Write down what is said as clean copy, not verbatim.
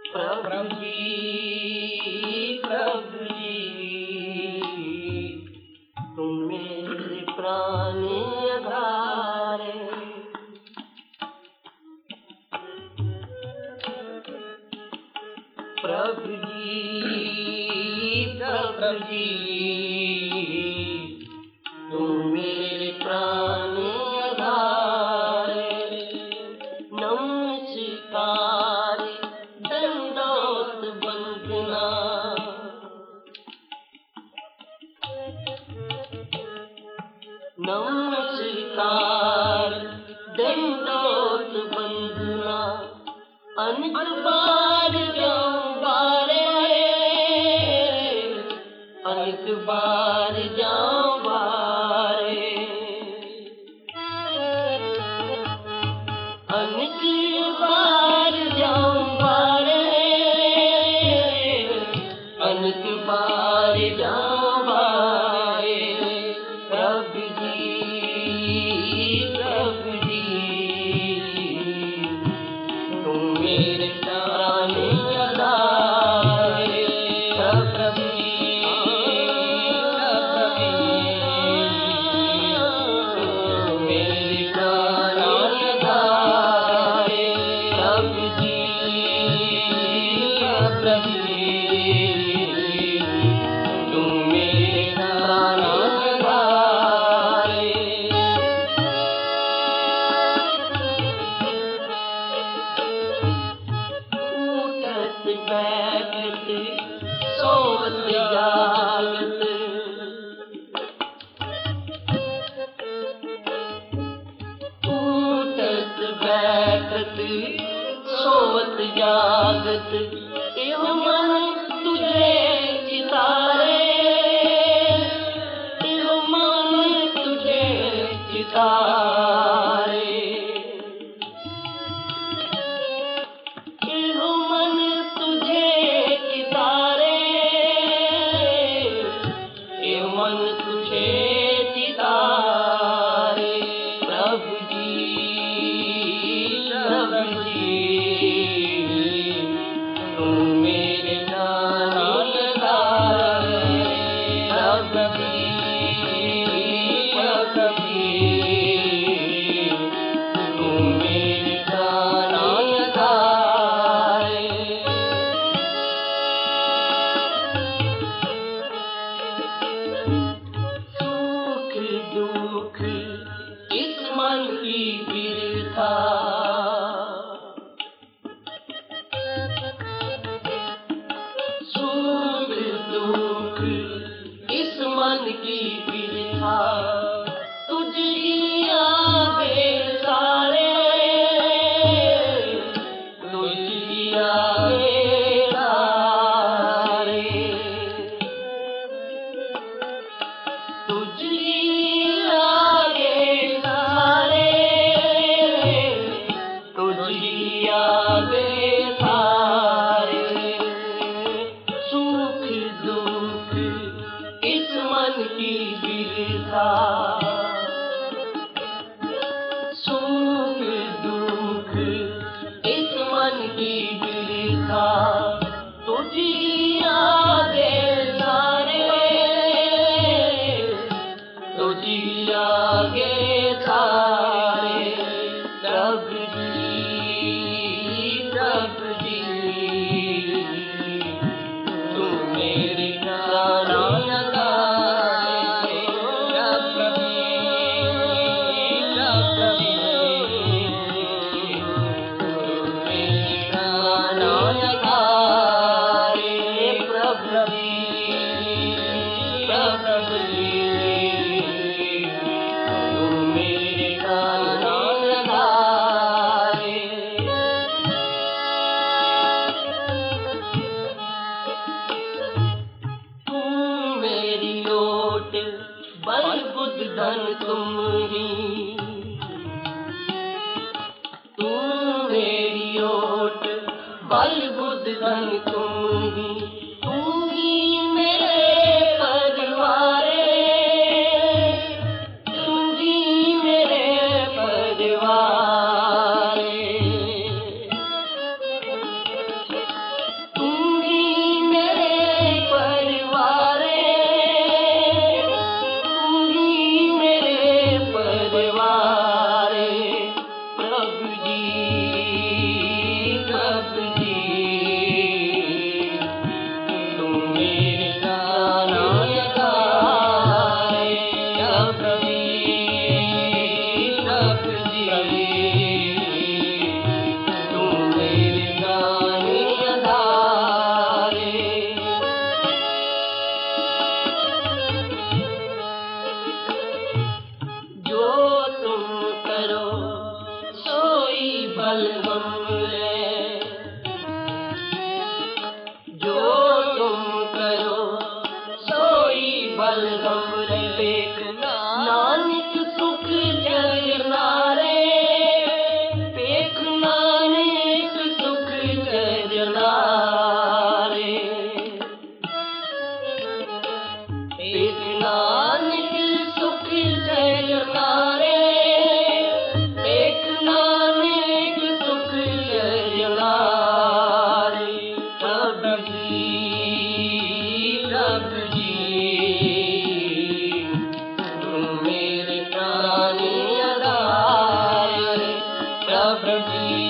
प्रभु जी तुम मेरे प्राण आधार। प्रभु जी तुम मेरे प्राण आधार। नमस्कार दंडोत वंदना, नमस्कार दंडोत वंदना। अनेक बार जाऊं बारे, अनेक बार जाऊं बारे, अनेक बार जाऊं बारे, अनेक बार जाऊं बारे। प्रभु जी तुम मेरे प्राण आधार। प्रभु जी तुम मेरे प्राण आधार। प्रभु जी तुम मेरे प्राण आधार। उठत बैठत सोवत जागत, उठत बैठत सोवत जागत। एहो मन तुझे चितारे, एहो मन तुझे चितारे, एहो मन तुझे चितारे, एहो मन तुझे चितारे। प्रभु जी तुम मेरे प्राण आधार। प्रभु जी तुम मेरे प्राण आधार। सुख दुख इस मन की बिरथा, सुख दुख इस मन की बिरथा। तुझी आगे सारे, तुझी आगे सारे, तुझी आगे सारे, तुझी आगे सारे। सुख दुख इस मन की बिरथा, सुख दुख इस मन की बिरथा। तुझी आगे सारे, तुझी आगे सारे। प्रभु जी तुम मेरे प्राण आधार। प्रभु जी तुम मेरे प्राण आधार। प्रभु जी तुम मेरे प्राण आधार। तुम मेरी ओट बल बुद्ध धन तुम ही, तुम मेरी ओट बल बुद्ध धन तुम ही मेरे परिवारे, तुम ही मेरे परिवारे। बलगम रे। जो तुम करो सोई बलगम रे। देख नानक सुख चरना रे। देख नानक सुख चरना रे। देख नानक सुख चरना रे। देख नानक सुख चरना रे। प्रभु जी तुम मेरे प्राण आधार रे। प्रभु जी